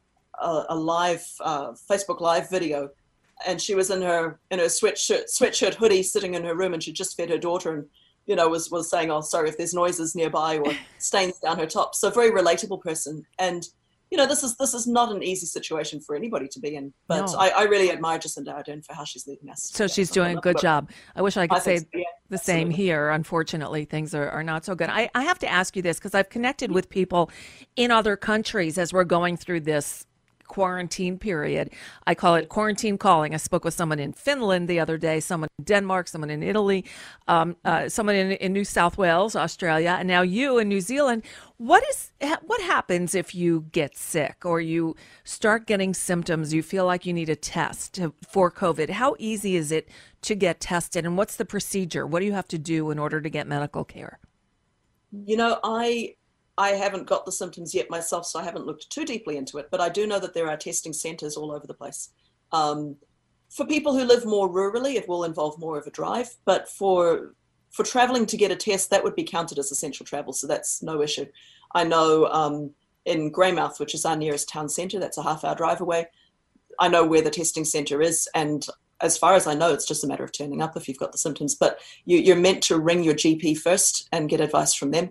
G: live Facebook Live video, and she was in her sweatshirt hoodie sitting in her room, and she just fed her daughter, and was saying, "Oh, sorry if there's noises nearby or stains down her top." So very relatable person. And this is not an easy situation for anybody to be in, but no. I really admire Jacinda Ardern for how she's leading us.
C: So she's doing a good job. I wish I could say the same here. Unfortunately, things are not so good. I have to ask you this, because I've connected with people in other countries as we're going through this quarantine period. I call it quarantine calling. I spoke with someone in Finland the other day, someone in Denmark, someone in Italy, someone in New South Wales, Australia, and now you in New Zealand. What happens if you get sick or you start getting symptoms? You feel like you need a test for COVID. How easy is it to get tested, and what's the procedure? What do you have to do in order to get medical care?
G: You know, I haven't got the symptoms yet myself, so I haven't looked too deeply into it, but I do know that there are testing centers all over the place. For people who live more rurally, it will involve more of a drive, but for traveling to get a test, that would be counted as essential travel, so that's no issue. I know in Greymouth, which is our nearest town center, that's a half-hour drive away, I know where the testing center is, and as far as I know, it's just a matter of turning up if you've got the symptoms, but you're meant to ring your GP first and get advice from them.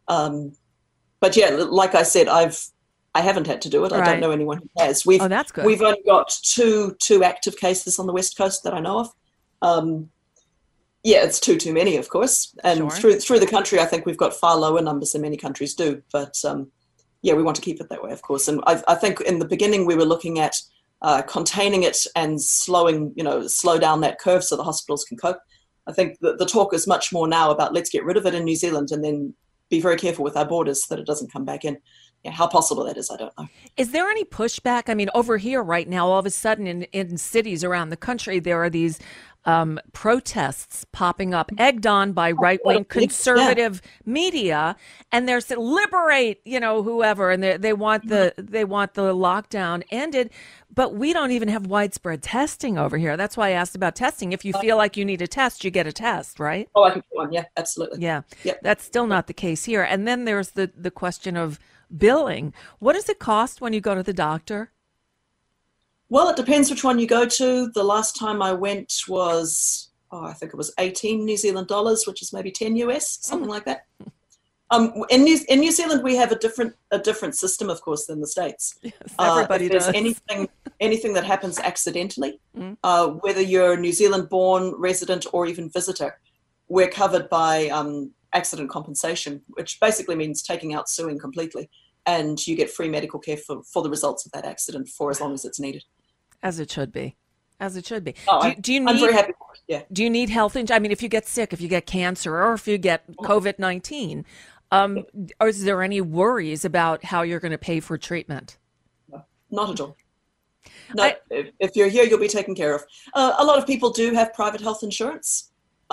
G: But yeah, like I said, I haven't had to do it. I don't know anyone who has.
C: That's good.
G: We've only got two active cases on the West Coast that I know of. Yeah, it's too many, of course. And through the country, I think we've got far lower numbers than many countries do. But yeah, we want to keep it that way, of course. And I think in the beginning we were looking at containing it and slow down that curve so the hospitals can cope. I think the talk is much more now about let's get rid of it in New Zealand and then be very careful with our borders that it doesn't come back in. Yeah, how possible that is, I don't know.
C: Is there any pushback? I mean, over here right now, all of a sudden in cities around the country, there are these protests popping up, egged on by right-wing conservative media, and they're saying liberate, whoever, and they want the lockdown ended. But we don't even have widespread testing over here. That's why I asked about testing. If you feel like you need a test, you get a test, right?
G: Oh, I can get one. Yeah, absolutely.
C: Yeah,
G: yep.
C: That's still not the case here. And then there's the question of billing. What does it cost when you go to the doctor?
G: Well, it depends which one you go to. The last time I went was, I think it was 18 New Zealand dollars, which is maybe 10 US, something like that. In New Zealand, we have a different system, of course, than the States.
C: Yes, everybody does.
G: If there's anything that happens accidentally, whether you're a New Zealand-born resident or even visitor, we're covered by accident compensation, which basically means taking out suing completely, and you get free medical care for the results of that accident for as long as it's needed.
C: As it should be. As it should be.
G: I'm very happy for it. Yeah.
C: Do you need health insurance? I mean, if you get sick, if you get cancer, or if you get COVID-19, or is there any worries about how you're going to pay for treatment?
G: No, not at all. No, if you're here, you'll be taken care of. A lot of people do have private health insurance,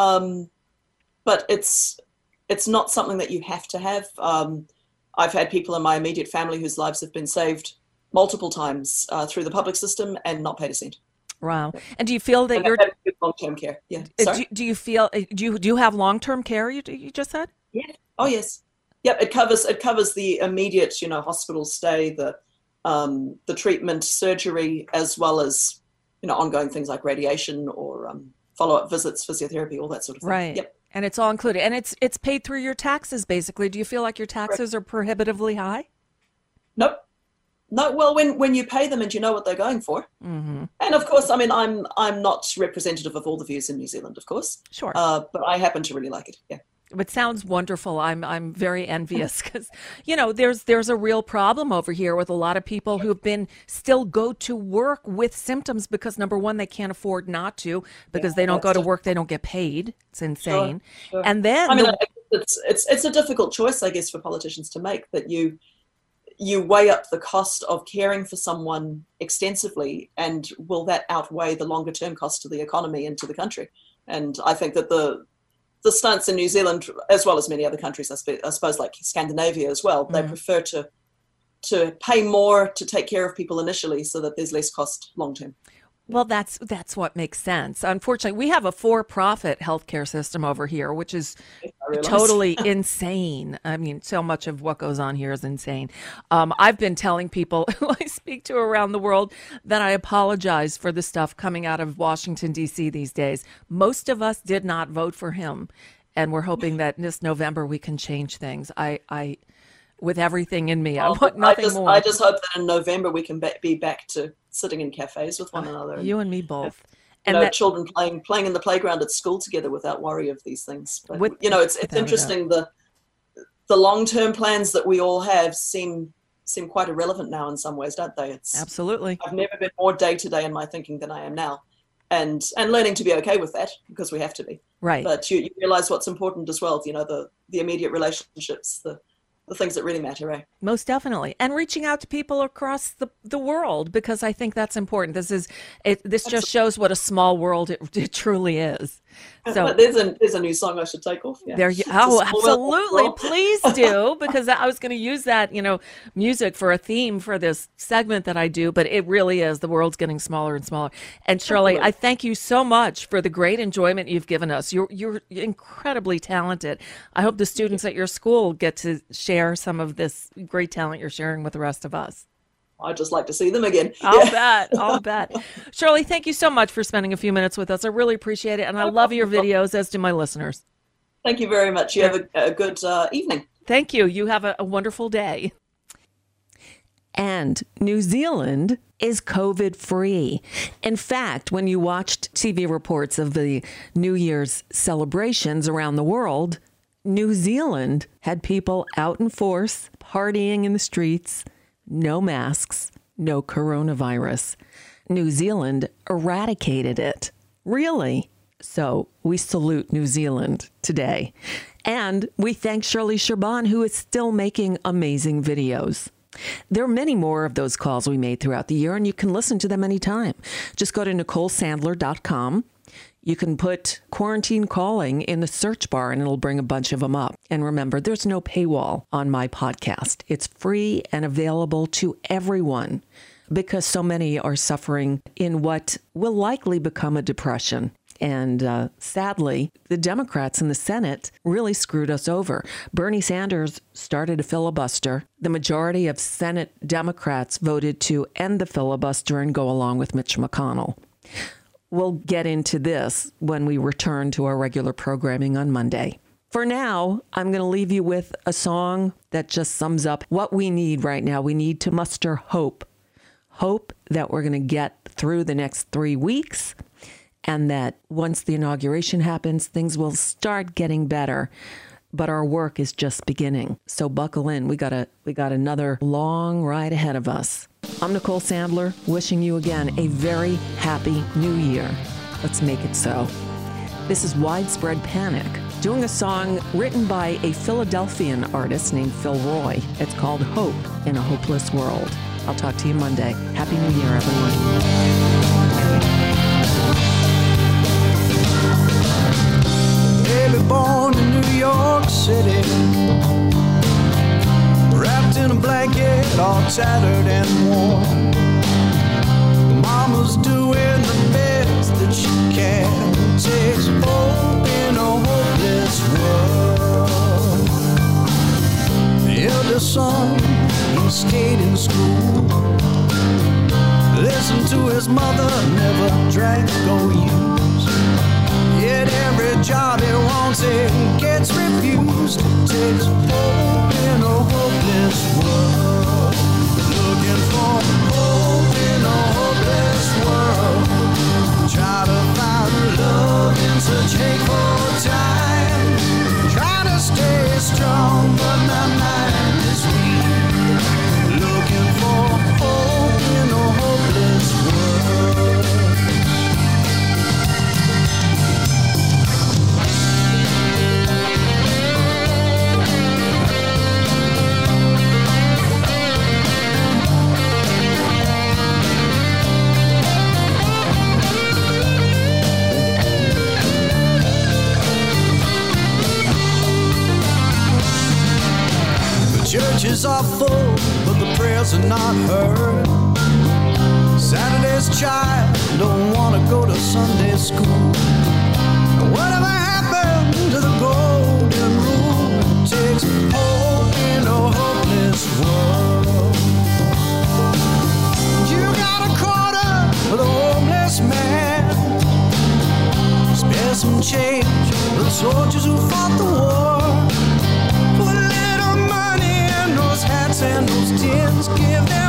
G: but it's not something that you have to have. I've had people in my immediate family whose lives have been saved multiple times through the public system and not paid a cent.
C: Wow. And do you feel that you're
G: long-term care? Yeah.
C: Do you feel do you have long-term care? You just said?
G: Yeah. Oh yes. Yep. It covers the immediate hospital stay, the treatment, surgery, as well as ongoing things like radiation or follow-up visits, physiotherapy, all that sort of thing.
C: Right.
G: Yep.
C: And it's all included. And it's paid through your taxes, basically. Do you feel like your taxes are prohibitively high?
G: Nope. No, well, when you pay them and you know what they're going for. Mm-hmm. And of course, I mean, I'm not representative of all the views in New Zealand, of course.
C: Sure.
G: But I happen to really like it. Yeah.
C: It sounds wonderful. I'm very envious because, there's a real problem over here with a lot of people who've been still go to work with symptoms because, number one, they can't afford not to because they don't go to work. They don't get paid. It's insane.
G: Sure.
C: And then
G: it's a difficult choice, I guess, for politicians to make, that you weigh up the cost of caring for someone extensively, and will that outweigh the longer term cost to the economy and to the country? And I think that the stance in New Zealand, as well as many other countries, I suppose like Scandinavia as well, they prefer to pay more to take care of people initially so that there's less cost long term.
C: Well, that's what makes sense. Unfortunately, we have a for-profit healthcare system over here, which is totally insane. I mean, so much of what goes on here is insane. I've been telling people who I speak to around the world that I apologize for the stuff coming out of Washington, D.C. these days. Most of us did not vote for him, and we're hoping that this November we can change things. I with everything in me, I want nothing more.
G: I just hope that in November we can be back to sitting in cafes with one another.
C: You and me both.
G: And children playing in the playground at school together without worry of these things. But, it's interesting. The long-term plans that we all have seem seem quite irrelevant now in some ways, don't they?
C: Absolutely.
G: I've never been more day-to-day in my thinking than I am now. And learning to be okay with that, because we have to be.
C: Right.
G: But you realize what's important as well, the immediate relationships, the things that really matter, eh?
C: Most definitely. And reaching out to people across the world, because I think that's important. This just shows what a small world it truly is. So
G: there's a new song I should take off. Yeah.
C: There you absolutely. Please do, because I was going to use that, music for a theme for this segment that I do, but it really is. The world's getting smaller and smaller. And Shirley, I thank you so much for the great enjoyment you've given us. You're incredibly talented. I hope the students at your school get to share some of this great talent you're sharing with the rest of us.
G: I'd just like to see them again.
C: I'll bet. Shirley, thank you so much for spending a few minutes with us. I really appreciate it. And I love your videos, as do my listeners.
G: Thank you very much. You have a good evening.
C: Thank you. You have a wonderful day.
A: And New Zealand is COVID-free. In fact, when you watched TV reports of the New Year's celebrations around the world, New Zealand had people out in force, partying in the streets, no masks, no coronavirus. New Zealand eradicated it. Really? So we salute New Zealand today. And we thank Shirley Sherban, who is still making amazing videos. There are many more of those calls we made throughout the year, and you can listen to them anytime. Just go to NicoleSandler.com. You can put Quarantine Calling in the search bar and it'll bring a bunch of them up. And remember, there's no paywall on my podcast. It's free and available to everyone because so many are suffering in what will likely become a depression. And sadly, the Democrats in the Senate really screwed us over. Bernie Sanders started a filibuster. The majority of Senate Democrats voted to end the filibuster and go along with Mitch McConnell. We'll get into this when we return to our regular programming on Monday. For now, I'm going to leave you with a song that just sums up what we need right now. We need to muster hope. Hope that we're going to get through the next 3 weeks and that once the inauguration happens, things will start getting better. But our work is just beginning. So buckle in. We got another long ride ahead of us. I'm Nicole Sandler, wishing you again a very happy new year. Let's make it so. This is Widespread Panic, doing a song written by a Philadelphian artist named Phil Roy. It's called Hope in a Hopeless World. I'll talk to you Monday. Happy New Year, everyone.
B: Baby born in New York City, wrapped in a blanket, all tattered and worn. Mama's doing the best that she can. Takes hope in a hopeless world. The eldest son, he stayed in school. Listened to his mother, never drank or used. Yet every job he wants, it gets refused. Takes hope in a hopeless world. Looking for hope in a hopeless world. Try to find love in such hateful times. Try to stay strong, but my mind is weak. Looking for hope in a hopeless world. Churches are full, but the prayers are not heard. Saturday's child don't want to go to Sunday school. Whatever happened to the golden rule? Takes hope in a hopeless world. You got a quarter for the homeless man. Spare some change for the soldiers who fought the war. Put a little money in those hats and those tins. Give them